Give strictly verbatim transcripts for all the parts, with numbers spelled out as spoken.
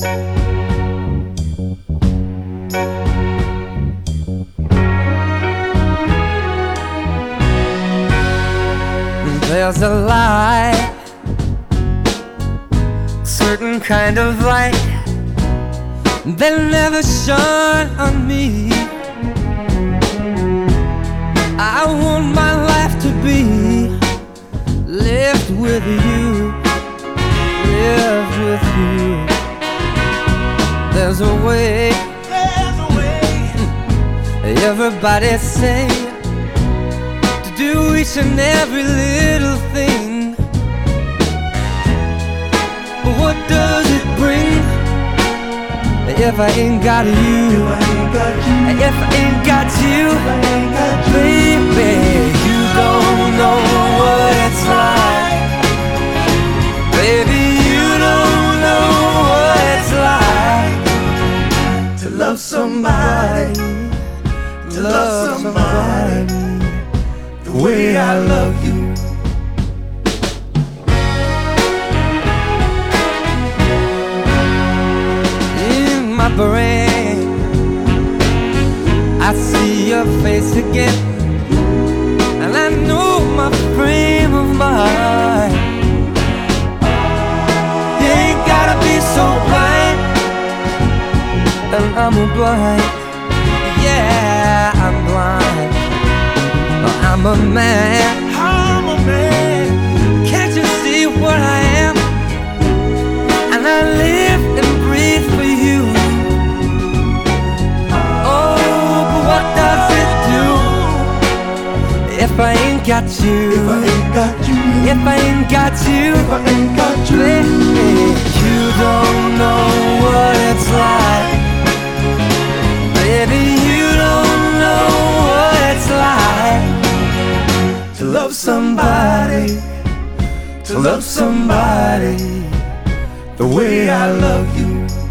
There's a light, certain kind of light that never shone on me. I want my life to be lived with you, lived with you. There's a way, there's a way. Everybody say to do each and every little thing, but what does it bring if I ain't got you? If I ain't got you, baby, you don't know what it's like. Baby, you don't know what it's like to love somebody, to love somebody the way I love you. In my brain, I see your face again, and I know my frame of mind. You ain't gotta be so blind, and I'm blind. Yeah, I'm blind. I'm a man, I'm a man. Can't you see what I am? And I live and breathe for you. Oh, but what does it do if I ain't got you? If I ain't got you, if I ain't got you, if I ain't got you, baby, you don't know what it's like. Baby, you don't know what it's like to love somebody, to love somebody the way I love you.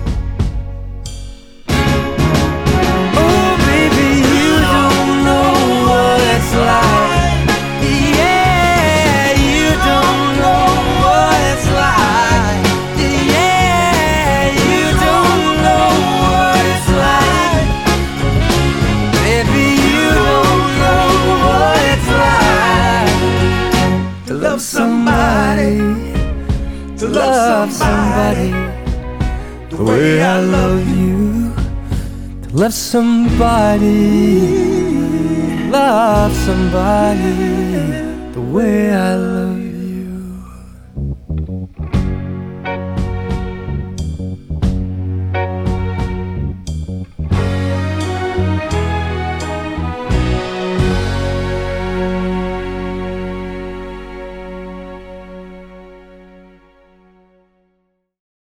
Oh, baby, you don't know what it's like. Yeah, you don't know what it's like. Yeah, you don't know what it's like. Baby, you don't know what it's like to love somebody, to love somebody the way I love you. To love somebody, love somebody the way I love you.